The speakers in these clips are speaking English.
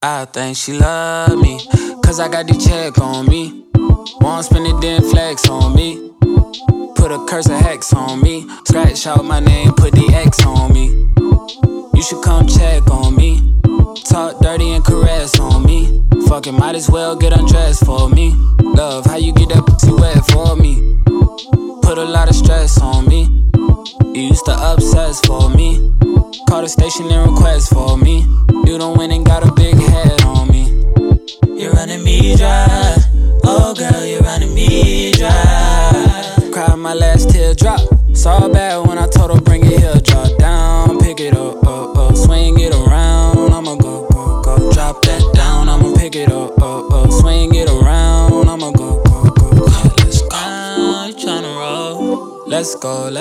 I think she love me, cause I got the check on me. Won't spend it, then flex on me. Put a curse of hex on me. Scratch out my name, put the X on me. You should come check on me. Talk dirty and caress on me. Fucking might as well get undressed for me. Love, how you get that pussy wet for me? Put a lot of stress on me. You used to obsess for me. Call the station and request for me. You don't win and got a big head on me. You're running me dry. Oh girl, you're running me dry. Cried my last teardrop. Saw bad when I told her bring it here. Drop down, pick it up, swing it around. I'ma go. Drop that down, I'ma pick it up, swing it around. I'ma go. Let's go. You tryna roll? Let's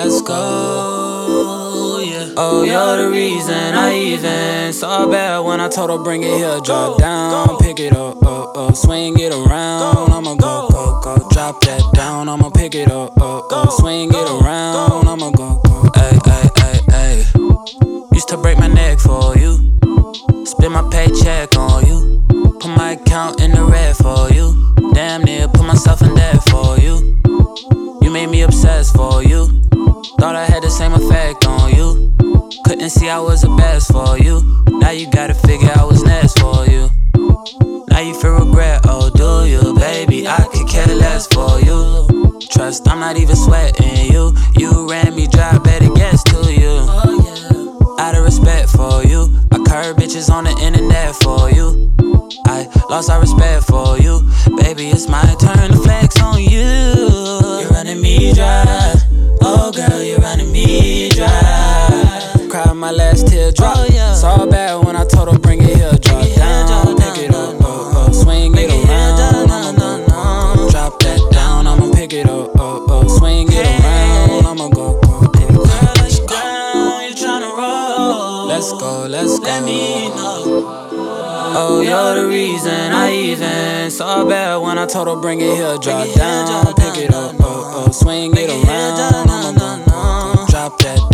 go, yeah. Oh, you're the reason I even saw bad when I told her bring it here. Drop down, pick it up, swing it around. I'ma go. Drop that down, I'ma pick it up, swing it around. I'ma go. Ay. Used to break my neck for you. Spend my paycheck on you. Put my account in the red for you. Damn near put myself in debt for you. You made me obsessed for you. Thought I had the same effect on you. Couldn't see I was the best for you. Now you gotta figure I was next for you. Now you feel regret, oh do you? Baby, I could care less for you. Trust, I'm not even sweating you. You ran me dry, better guess to you. Out of respect for you, I curb bitches on the internet for you. I lost all respect for you. Baby, it's my turn to flex on you. You're running me dry. Oh girl, you're running me dry. Cried my last teardrop. Saw bad when I told her bring it here. Drop down, pick it up, swing it around. I'ma go. Drop that down, I'ma pick it up, swing it around. I'ma go. Let's go. Let me know. Oh, you're the reason I even saw bad when I told her bring it here. Drop down, pick it up, swing it around. I'ma go. Drop that